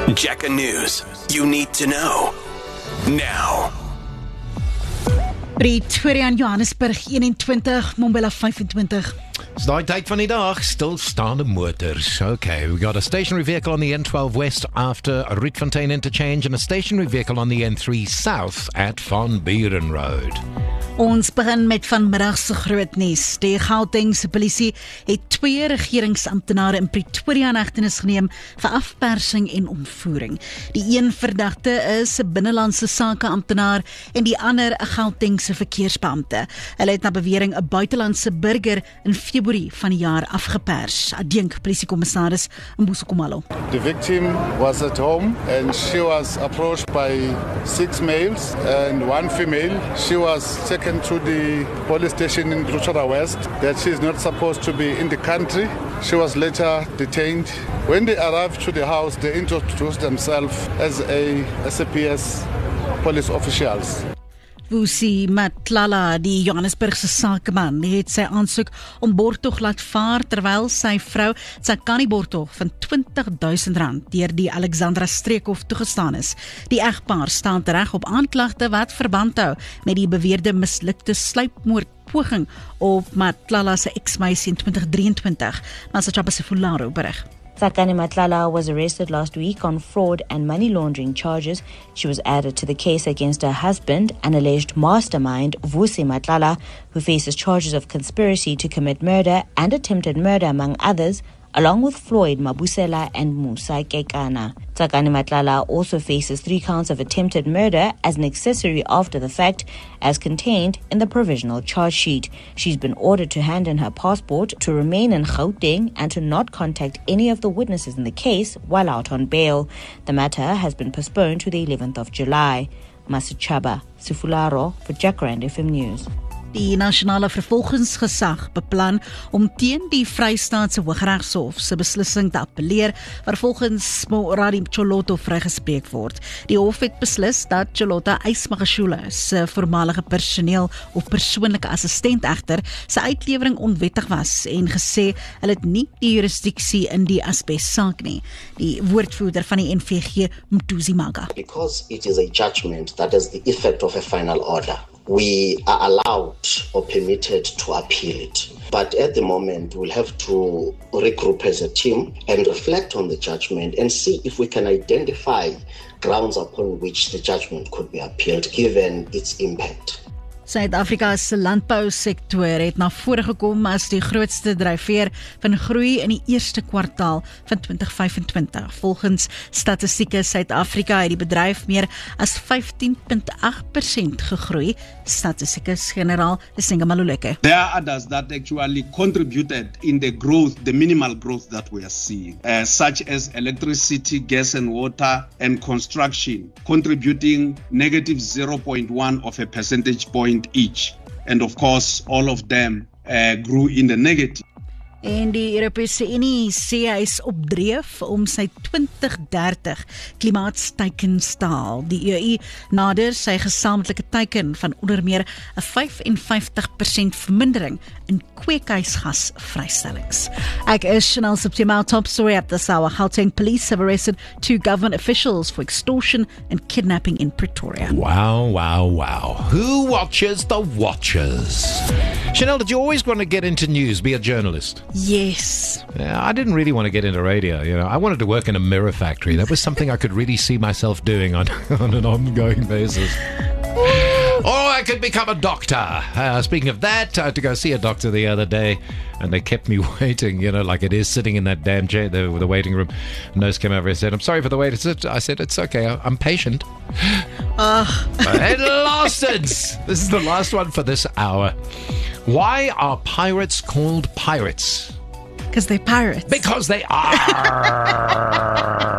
Jacka News. You need to know. Now. Pretoria en Johannesburg 21, Mbombela 25. It's daai tyd van die dag, stilstaande motors. Okay, we got a stationary vehicle on the N12 West after Rietfontein Interchange and a stationary vehicle on the N3 South at Van Buren Road. Ons begin met vanmiddag se groot nuus. Die Gautengse polisie het 2 regeringsamptenare in Pretoria in hegtenis geneem vir afpersing en ontvoering. Die een verdagte is 'n binnelandse sake amptenaar en die ander 'n Gautengse verkeersbeampte. Hulle het na bewering 'n buitelandse burger in Februarie van die jaar afgepers. Adjunk polisiekommissaris Mbuso Kumalo. The victim was at home and she was approached by 6 males and 1 female. She was taken to the police station in Pretoria West that she is not supposed to be in the country. She was later detained. When they arrived to the house, they introduced themselves as SAPS police officials. Vusi Matlala, die Johannesburgse sakeman, het sy aansoek om borgtog laat vaar terwyl sy vrou sy kan die borgtog van R20.000 deur die Alexandra Streekhof toegestaan is. Die egpaar staan tereg op aanklagte wat verband hou met die beweerde mislukte sluipmoordpoging op Matlala se eksmeisie in 2023. Masachapa Sefularo berig. Tsakani Matlala was arrested last week on fraud and money laundering charges. She was added to the case against her husband, an alleged mastermind, Vusi Matlala, who faces charges of conspiracy to commit murder and attempted murder, among others, along with Floyd Mabusela and Musa Kekana. Tsakani Matlala also faces 3 counts of attempted murder as an accessory after the fact, as contained in the provisional charge sheet. She's been ordered to hand in her passport, to remain in Gauteng, and to not contact any of the witnesses in the case while out on bail. The matter has been postponed to the 11th of July. Masachaba Sifularo for Jacaranda FM News. Die nasionale vervolgingsgesag beplan om teen die Vrystaatse Hooggeregshof se beslissing te appeleer waar volgens Moradi Tsholoto vrygespreek word. Die hof het beslis dat Tsholoto Ysmagashule se voormalige personeel of persoonlike assistent egter sy uitlewering onwettig was en gesê hulle het nie die jurisdiksie in die asbessaak nie. Die woordvoerder van die NVG, Mtuzi Maga. Because it is a judgment that has the effect of a final order, we are allowed or permitted to appeal it. But at the moment, we'll have to regroup as a team and reflect on the judgment and see if we can identify grounds upon which the judgment could be appealed, given its impact. Suid-Afrika se landbousektor het na vore gekom as die grootste dryfveer van groei in die eerste kwartaal van 2025. Volgens Statistieke Suid-Afrika het die bedryf meer as 15.8% gegroei. Statistikus-generaal Lesenga Maluleke. There are others that actually contributed in the growth, the minimal growth that we are seeing, such as electricity, gas and water, and construction, contributing negative 0.1 of a percentage point each. And of course, all of them grew in the negative. En die Europese Unie sê hy is op dreef om sy 2030 klimaatsteikens te haal. Die EU nader sy gesamentlike teiken van onder meer 'n 55% vermindering in kweekhuisgasvrystellings. Ek is Chanel September, top story at this hour. Gauteng police have arrested 2 government officials for extortion and kidnapping in Pretoria. Wow, wow, wow. Who watches the watchers? Chanel, did you always want to get into news, be a journalist? Yes. Yeah, I didn't really want to get into radio. I wanted to work in a mirror factory. That was something I could really see myself doing on an ongoing basis. Or I could become a doctor. Speaking of that, I had to go see a doctor the other day, and they kept me waiting, like it is, sitting in that damn chair, the waiting room. Nurse came over and said, "I'm sorry for the wait." I said, "It's okay, I'm patient." It lasted. This is the last one for this hour. Why are pirates called pirates? Because they're pirates. Because they are.